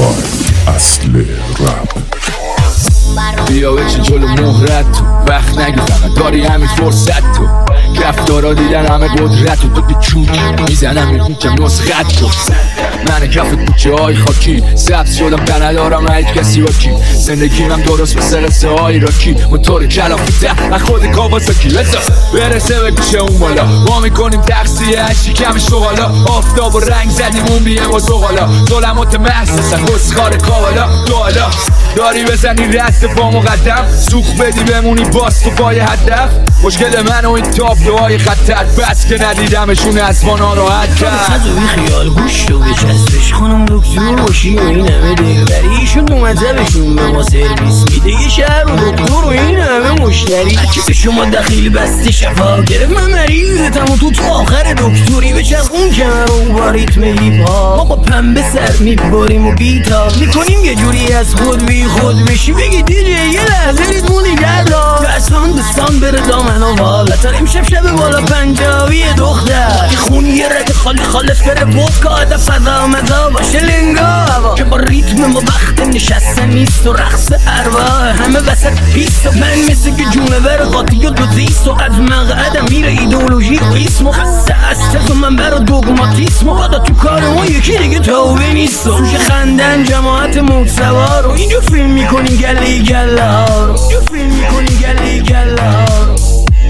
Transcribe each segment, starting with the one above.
اصل رپ. بیا بچه جلو مهرت تو وقت نگی فقط داری همین فرصت تو رفتارا دیدن همه قدرت تو به چوک میزنم میکنم نسخت تو من کف کوچه های خاکی سبز شدم در ندارم هیچ کسی با کی زندگیم هم درست مثل قصه های راکی موتور کلافته من خود کاواساکی لسا برسه به گوشه اون بالا ما میکنیم تقصیه شکمش تو حالا آفتاب و رنگ زدیم اون بیه با زغالا ظلمات محسسن خسخار کاوالا دوالا داری بزنی رست پا مقدم سوخ بدی بمونی باز تو پای هدف مشکل من و این تابلوهای خطر بس که ندیدمشون از ما ناراحت کرد بی خیال گوش رو بچسبش خانم دکتر باشی و این همه دلبریشون دو مذهبشون به ما سرویس میده یه شهر و دکتر و این همه مشتری هرکی به شما دخیل بسته شفا گرفت من مریضتم و تو آخر دکتری بچرخون کمر و با ریتم هیپ هاپ ما با پنبه سر میباریم و بیتاب میکنیم یه جوری از خود بی خود بشی بگی دیجی یه لحظه ریتمو نگر دار دستان دستان بره دامن و بالاتر امشب شب بالا پنجابی دختر که خون یه رگ خالی خالص بره ودکا عدف فضا مزا باشه لنگا که با ریتم ما وقت نشسته نیست و رقص ارواح همه وسط پیست و من مثل که جونور قاطی و دوزیست و از مقعدم میره ایدئولوژی و اسم و خسته از تز و منبر و دوگماتیسم و قدا تو کار ما یکی دیگه توبه نیست و توش خندن جماعت موسوار و اینجا فیلم میکنیم گلی گله ها رو اینجا فیلم میکنیم گلی گله ها رو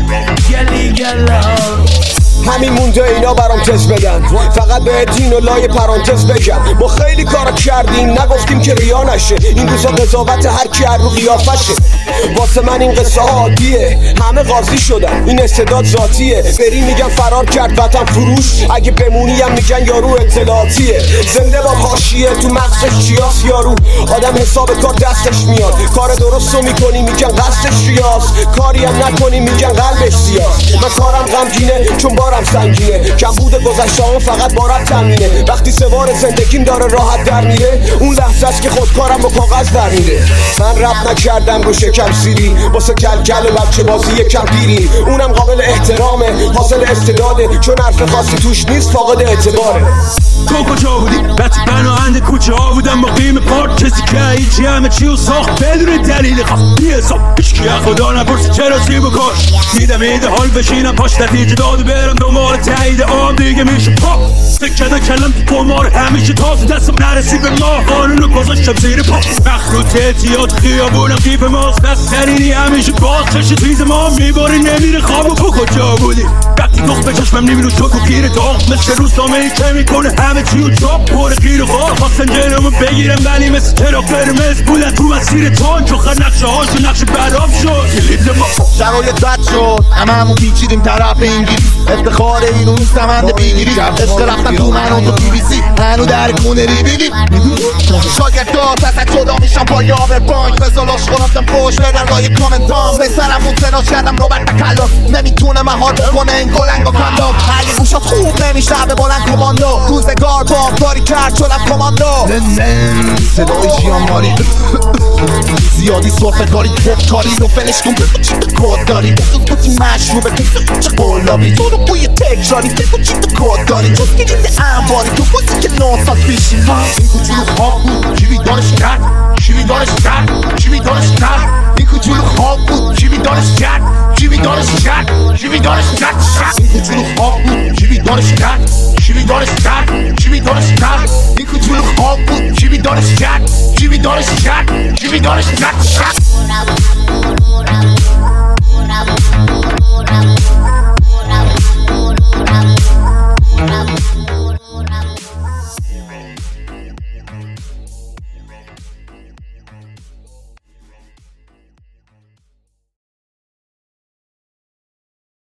گلی گله ها رو همین مونده اینا برام تز بدن فقط به دین و لای پرانتز بگم ما خیلی کارا کردیم نگفتیم که ریا نشه این روزا قضاوت هر کی هر رو قیافشه واسه من این قصه عادیه همه قاضی شدن این استعداد ذاتیه بری میگن فرار کرد وطن فروش اگه بمونیم میگن یارو اطلاعاتیه زنده با حاشیه تو مغزش چیاس یارو آدم حساب کار دستش میاد کار درستو میکنی میگن قصدش ریاض کاری هم نکنی میگن قلبش سیاس من کارم غمگینه چون بارم سنگینه کم بوده گذشته‌ام فقط بارم تمینه وقتی سوار زندگیم داره راحت در میره اون لحظه است که خودکارم با کاغذ در میره من رپ نکردم رو شکم سیری واسه کلکل و بچه بازی یکم پیری اونم قابل احترامه حاصل استعداده چون حرف خاصی توش نیست فاقد اعتباره تو کجا بودی؟ وقتی پناهنده کوچه ها بودم با قیم پارک کسی که هیچی همه چی رو ساخت بدون دلیل خاص بی حساب هیچ کی خدا نپرسی چرا سیب و کاش میدم ایده حال بشینم پاش نتیجه داد برم دنبال تایید آم دیگه میشه پاپ سکده کلم تو قمار همیشه تاز دستم نرسی به ما قانونو گذاشتم زیر پا مخلوط اعتیاد خیابونم قیف ماست بسترینی همیشه باز چشم تیز ما میباری نمیره خواب و تو کجا بودی؟ وقتی دخ به چشمم نمیرو شد و گیر داغ مثل روزنامه‌ای که میکنه همه چی و چاپ پر گیر و خواه خواستن جلومو بگیرم ولی مثل چراغ قرمز بودن تو مسیر تون چخر نقشه هاشو نقشه برام شد کلید ما شرایط بد شد همون پیچیدیم طرف انگلیس افتخار اینو نیست همنده بگیری عشق رفتن تو من و تو تی وی سی هنو در کونه ری بگی شاگردار تسک شدا میشم پای آور بانک بزالاش خونفتم پشت بدن رای کامنتام به سرم متناش کردم روبرت کلاس نمیتونه مهار بکنه این گلنگ و کندام علی گوشات خوب نمیشه به بلند کماندو روزگار با کاری کرد شدم کماندو صدای جیانماری زیادی صرفه کاری کاری رو فلش کن کود داری بودی مشروبه چه قلابی تو رو بوی تکراری بگو چی تو کود داری جز که جیده انباری تو بودی که ناسات پیشی این کوچولو خواب بود چی بیدارش کرد چی بیدارش کرد چی بیدارش کرد این کوچولو خواب بود چی بیدارش کرد چی بیدارش کرد چی بیدارش کرد این کوچولو خواب بود چی بیدارش کرد چی بیدارش کرد چی بیدارش کرد این کوچولو خواب بود چی بیدارش کرد چی بیدارش کرد چی بیدارش کرد